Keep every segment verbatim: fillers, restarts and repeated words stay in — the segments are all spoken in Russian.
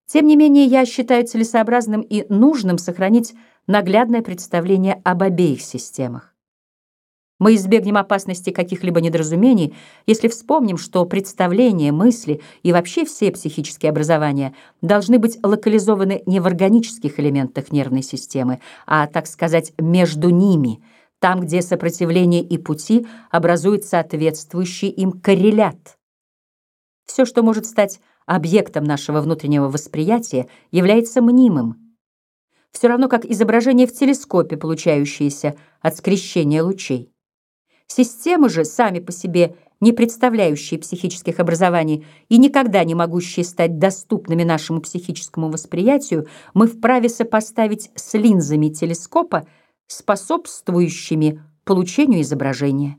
Тем не менее, я считаю целесообразным и нужным сохранить наглядное представление об обеих системах. Мы избегнем опасности каких-либо недоразумений, если вспомним, что представления, мысли и вообще все психические образования должны быть локализованы не в органических элементах нервной системы, а, так сказать, между ними, там, где сопротивление и пути образуют соответствующий им коррелят. Все, что может стать объектом нашего внутреннего восприятия, является мнимым, все равно как изображение в телескопе, получающееся от скрещения лучей. Системы же, сами по себе не представляющие психических образований и никогда не могущие стать доступными нашему психическому восприятию, мы вправе сопоставить с линзами телескопа, способствующими получению изображения.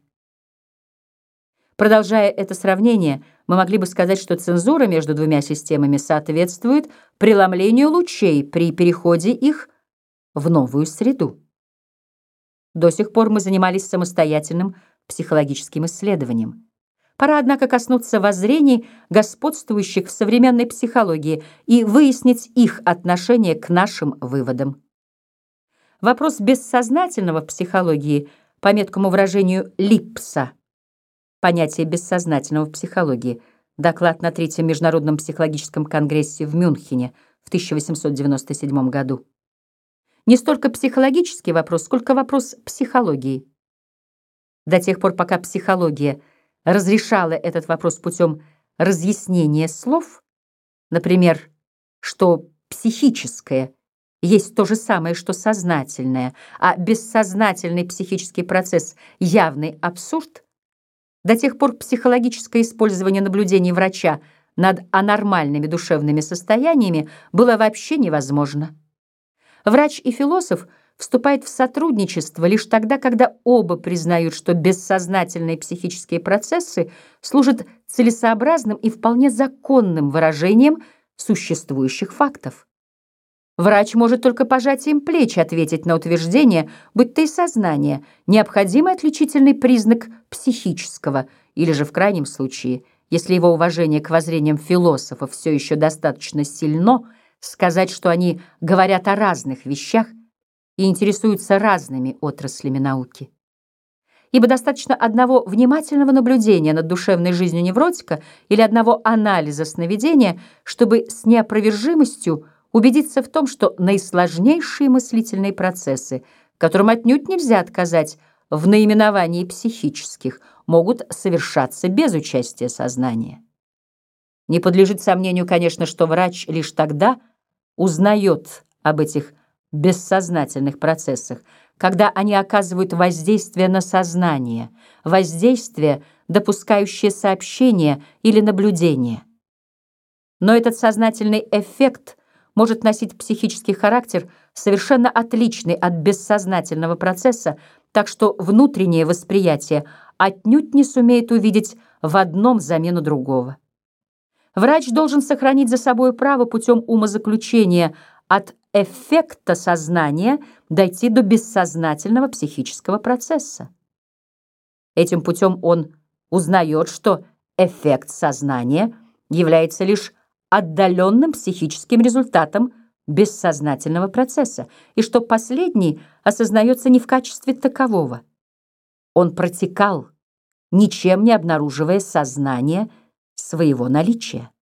Продолжая это сравнение, мы могли бы сказать, что цензура между двумя системами соответствует преломлению лучей при переходе их в новую среду. До сих пор мы занимались самостоятельным психологическим исследованием. Пора, однако, коснуться воззрений, господствующих в современной психологии, и выяснить их отношение к нашим выводам. Вопрос бессознательного в психологии, по меткому выражению Липса, понятие бессознательного в психологии, доклад на Третьем международном психологическом конгрессе в Мюнхене в тысяча восемьсот девяносто седьмом году. Не столько психологический вопрос, сколько вопрос психологии. До тех пор, пока психология разрешала этот вопрос путем разъяснения слов, например, что психическое есть то же самое, что сознательное, а бессознательный психический процесс — явный абсурд, до тех пор психологическое использование наблюдений врача над анормальными душевными состояниями было вообще невозможно. Врач и философ вступают в сотрудничество лишь тогда, когда оба признают, что бессознательные психические процессы служат целесообразным и вполне законным выражением существующих фактов. Врач может только пожатием плеч ответить на утверждение, будто и сознание — необходимый отличительный признак психического, или же в крайнем случае, если его уважение к воззрениям философов все еще достаточно сильно, сказать, что они говорят о разных вещах и интересуются разными отраслями науки. Ибо достаточно одного внимательного наблюдения над душевной жизнью невротика или одного анализа сновидения, чтобы с неопровержимостью убедиться в том, что наисложнейшие мыслительные процессы, которым отнюдь нельзя отказать в наименовании психических, могут совершаться без участия сознания. Не подлежит сомнению, конечно, что врач лишь тогда узнает об этих бессознательных процессах, когда они оказывают воздействие на сознание, воздействие, допускающее сообщение или наблюдение. Но этот сознательный эффект может носить психический характер, совершенно отличный от бессознательного процесса, так что внутреннее восприятие отнюдь не сумеет увидеть в одном замену другого. Врач должен сохранить за собой право путем умозаключения от эффекта сознания дойти до бессознательного психического процесса. Этим путем он узнает, что эффект сознания является лишь отдаленным психическим результатом бессознательного процесса, и что последний осознается не в качестве такового. Он протекал, ничем не обнаруживая сознание своего наличия.